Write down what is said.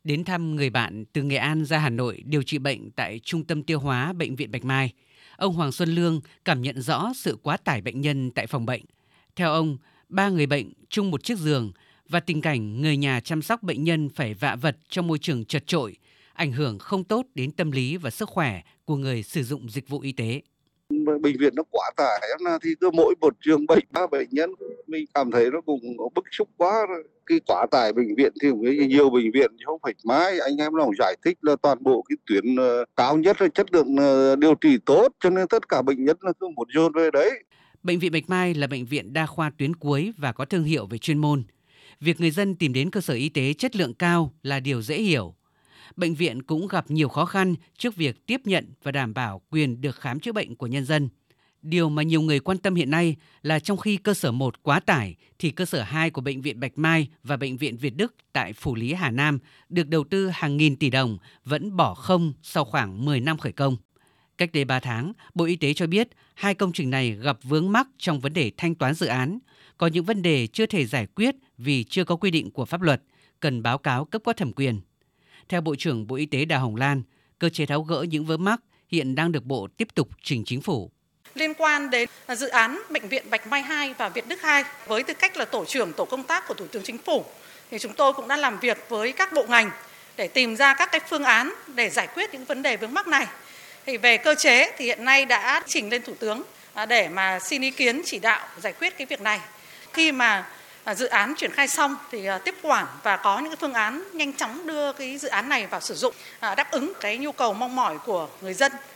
Đến thăm người bạn từ Nghệ An ra Hà Nội điều trị bệnh tại Trung tâm Tiêu hóa Bệnh viện Bạch Mai, ông Hoàng Xuân Lương cảm nhận rõ sự quá tải bệnh nhân tại phòng bệnh. Theo ông, 3 người bệnh chung một chiếc giường và tình cảnh người nhà chăm sóc bệnh nhân phải vạ vật trong môi trường chật chội, ảnh hưởng không tốt đến tâm lý và sức khỏe của người sử dụng dịch vụ y tế. Bệnh viện nó quá tải thì cứ mỗi một giường bệnh 3 bệnh nhân, mình cảm thấy nó cũng bức xúc quá rồi. Cái quá tải bệnh viện thì nhiều bệnh viện không phải mãi anh em nó giải thích là toàn bộ cái tuyến cao nhất là chất lượng điều trị tốt, cho nên tất cả bệnh nhân là cứ một dồn về đấy. Bệnh viện Bạch Mai là bệnh viện đa khoa tuyến cuối và có thương hiệu về chuyên môn. Việc người dân tìm đến cơ sở y tế chất lượng cao là điều dễ hiểu. Bệnh viện cũng gặp nhiều khó khăn trước việc tiếp nhận và đảm bảo quyền được khám chữa bệnh của nhân dân. Điều mà nhiều người quan tâm hiện nay là trong khi cơ sở 1 quá tải thì cơ sở 2 của Bệnh viện Bạch Mai và Bệnh viện Việt Đức tại Phủ Lý Hà Nam được đầu tư hàng nghìn tỷ đồng vẫn bỏ không sau khoảng 10 năm khởi công. Cách đây 3 tháng, Bộ Y tế cho biết 2 công trình này gặp vướng mắc trong vấn đề thanh toán dự án. Có những vấn đề chưa thể giải quyết vì chưa có quy định của pháp luật, cần báo cáo cấp có thẩm quyền. Theo Bộ trưởng Bộ Y tế Đào Hồng Lan, cơ chế tháo gỡ những vướng mắc hiện đang được Bộ tiếp tục trình Chính phủ. Liên quan đến dự án Bệnh viện Bạch Mai 2 và Việt Đức 2, với tư cách là tổ trưởng tổ công tác của Thủ tướng Chính phủ, thì chúng tôi cũng đã làm việc với các bộ ngành để tìm ra các cái phương án để giải quyết những vấn đề vướng mắc này. Thì về cơ chế thì hiện nay đã trình lên Thủ tướng để mà xin ý kiến chỉ đạo giải quyết cái việc này. Khi mà dự án triển khai xong thì tiếp quản và có những cái phương án nhanh chóng đưa cái dự án này vào sử dụng, đáp ứng cái nhu cầu mong mỏi của người dân.